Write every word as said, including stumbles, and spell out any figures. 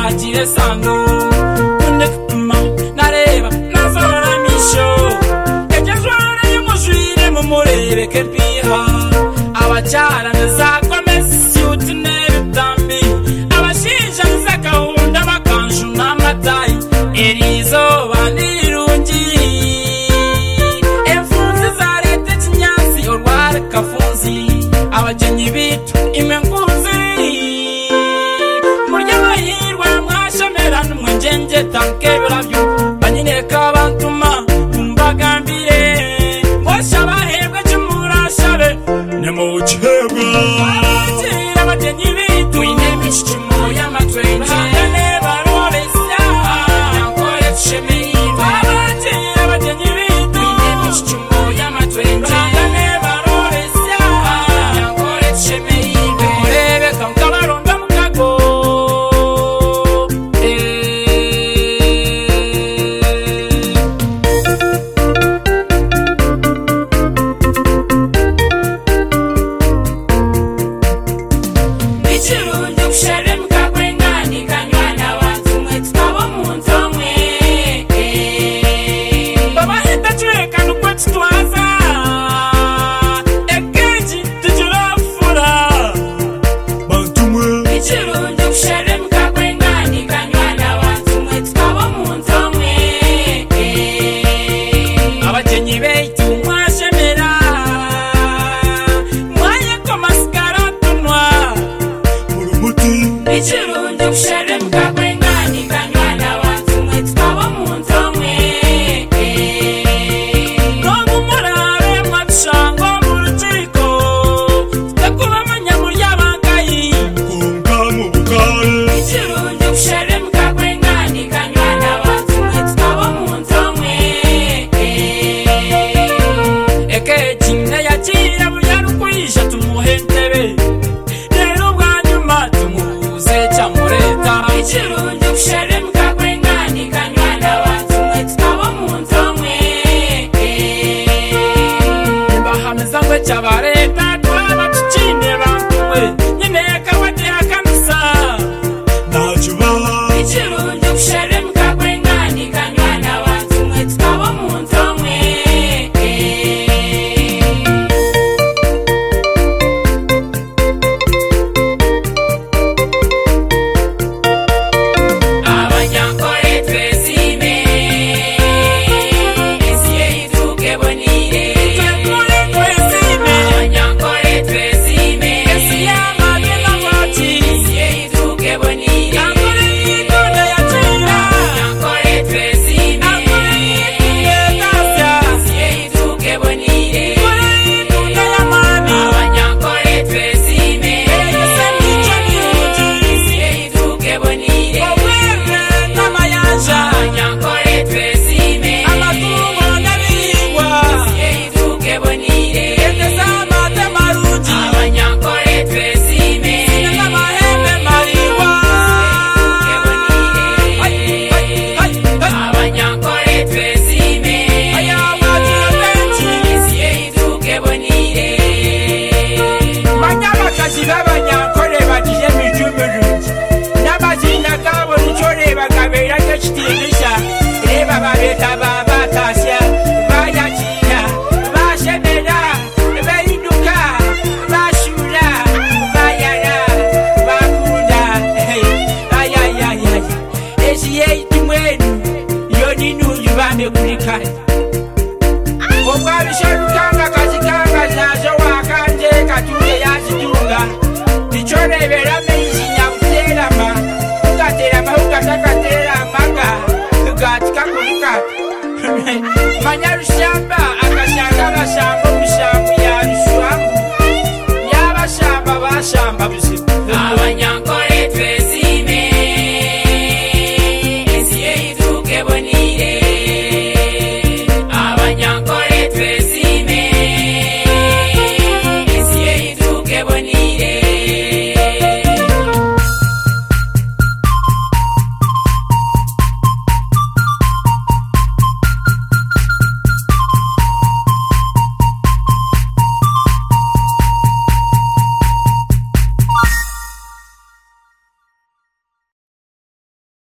bagire sango kunde kutuma nareba nazora misho ejazwara y'umujire mu murebe kepiha abacyara nazakomeza utine bitambi abashinja nzakahunda bakanshu n'amatayi erizo banirungi emfunzi za leta kinyansi orware kafunzi abajenyi bitu imenkunzi murya bahirwa mwashomera n'umwenjenje tankebera byo banyineka bantuma kumbagambire ngosha bahebwe cyumurashabe nemuchebwa abajenyi bitu inemishimo y'amatwenje nebaroresa yankore shemeiva abajenyi bitu inemishimo y'amatwenje nebaroresa yankore shemeiva murebe kankabaronda mukago Nichirunde kushere mukagwengani kanywana wantu mwe tukabo muntu omwe baba hita chweka nukwe tutwaza ekeji tujurafura bantu mwe Nichirunde kushere mukagwengani kanywana wantu mwe tukabo muntu omwe abajenyi beitu mwashemera mwayeko masikara tunwa Nichirunde kushere mukagwengani kanywana wantu mwe tukabo muntu omwe nomumurabe mwatushango mu rukiko tutakubamanya muri yabangayi kunga mu bukare Nichirunde kushere mukagwengani kanywana wantu mwe tukabo muntu omwe ekeji nayakira buyarukwija tumuhentebe rero bwanyuma tumuze cyamureta Nichirunde kushere mukagwengani kanywana wantu mwe tukabo muntu omwe bahameza ngo cyabareta twaba tucine bantumwe nyine kawate akanisa najuba Nichirunde kushere mukagwengani kanywana wantu mwe tukabo muntu omwe abanyankore twezime esiye ituke bonire Twankore twezime abanyankore twezime esiye amagena wati esiye ituke bonire Ankore yitone yatira abanyankore twezime Ankore yitune tasya esiye ituke bonire Ankore yitune yamani abanyankore twezime Ese nicho niuji esiye ituke bonire Obwere n'amayanja abanyankore twezime amatungo n'abihingwa esiye ituke bonire Egeza amate maruji abanyankore twezime n'amahembe mariwa abanyankore twezime ayawajira benshi esiye ituke bonire banyabakazi b'abanyankore bagiye mijumurugi n'amazina gabo nicyo reba gabera cyo kitigisha reba babeta babatasya bayakira bashemera bayiduka bashura bayara bakunda ayayayay esiye itumwenu yo ninuyu bane kuri kare obwabisharukanga kazikanga nazo wakanje katuye yazitunga nicyo rebera meyizi nyabuterama ugaterama ugatakateraamaga ugatika kuruka manyarushamba agashanga abashamba omushambu yarushangu y'abashamba bashamba